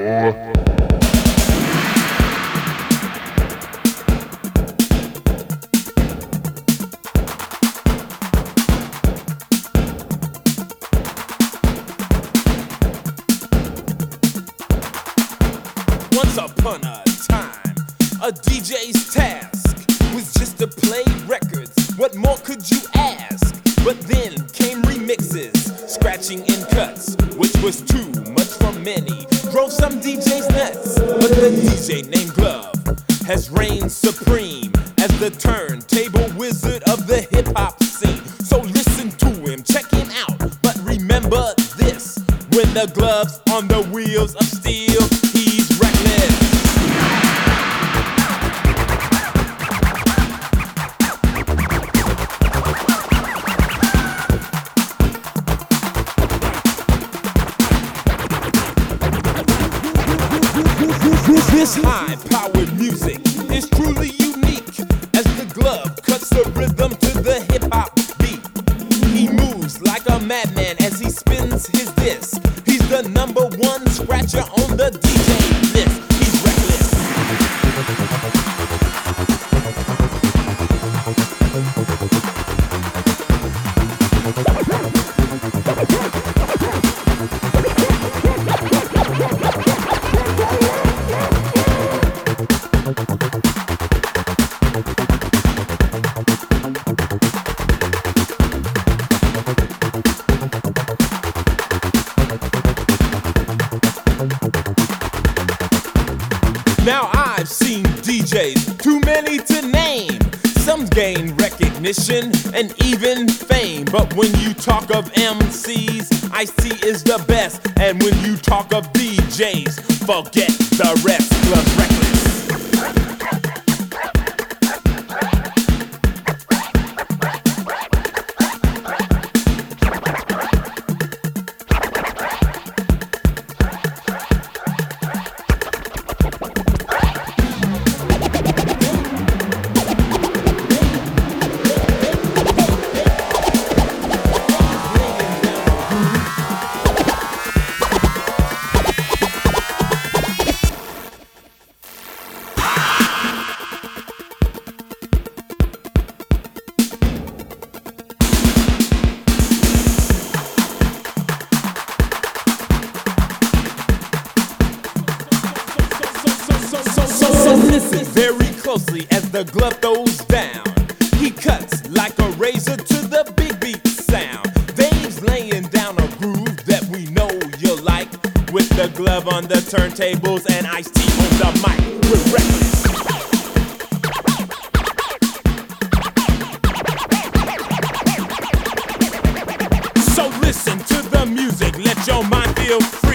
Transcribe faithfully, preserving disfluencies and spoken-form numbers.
Once upon a time, a D J's task was just to play records. What more could you ask? But then came remixes, scratching in cuts, which was too much for many. Drove some D Js nuts, but the D J named Glove has reigned supreme as the turntable wizard of the hip-hop scene. So listen to him, check him out, but remember this: when the Glove's on the wheels of steel, he's reckless. This high-powered music is truly unique as the Glove cuts the rhythm to the hip-hop beat. He moves like a madman as he spins his disc. He's the number one scratcher on the D J list. He's reckless. Now I've seen D Js, too many to name. Some gain recognition and even fame. But when you talk of M Cs, Ice-T is the best. And when you talk of D Js, forget the rest. Glove reckless. Listen very closely as the Glove throws down. He cuts like a razor to the big beat sound. Dave's laying down a groove that we know you'll like, with the Glove on the turntables and Ice-T on the mic. We're reckless. So listen to the music, let your mind feel free.